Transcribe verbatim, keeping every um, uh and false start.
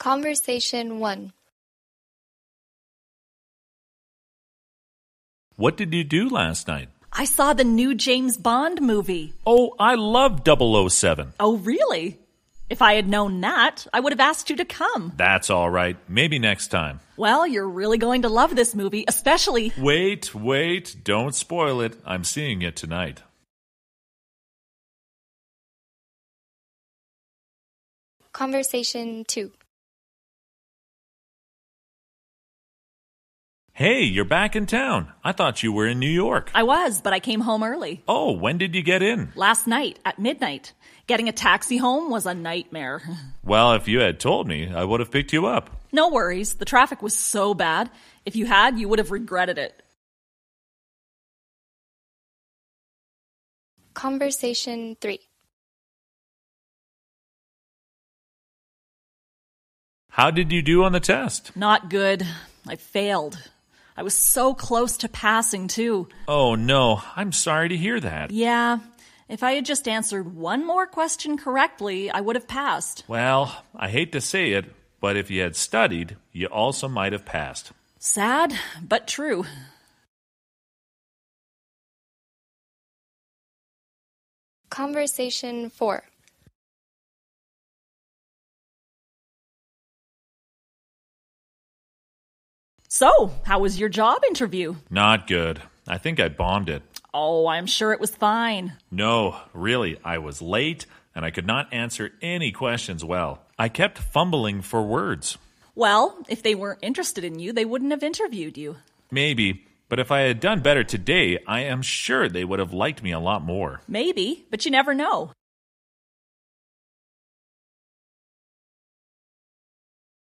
Conversation one. What did you do last night? I saw the new James Bond movie. Oh, I love double oh seven. Oh, really? If I had known that, I would have asked you to come. That's all right. Maybe next time. Well, you're really going to love this movie, especially... Wait, wait. Don't spoil it. I'm seeing it tonight. Conversation two. Hey, you're back in town. I thought you were in New York. I was, but I came home early. Oh, when did you get in? Last night, at midnight. Getting a taxi home was a nightmare. Well, if you had told me, I would have picked you up. No worries. The traffic was so bad. If you had, you would have regretted it. Conversation three. How did you do on the test? Not good. I failed. I was so close to passing, too. Oh, no. I'm sorry to hear that. Yeah. If I had just answered one more question correctly, I would have passed. Well, I hate to say it, but if you had studied, you also might have passed. Sad, but true. Conversation four. So, how was your job interview? Not good. I think I bombed it. Oh, I'm sure it was fine. No, really, I was late, and I could not answer any questions well. I kept fumbling for words. Well, if they weren't interested in you, they wouldn't have interviewed you. Maybe, but if I had done better today, I am sure they would have liked me a lot more. Maybe, but you never know.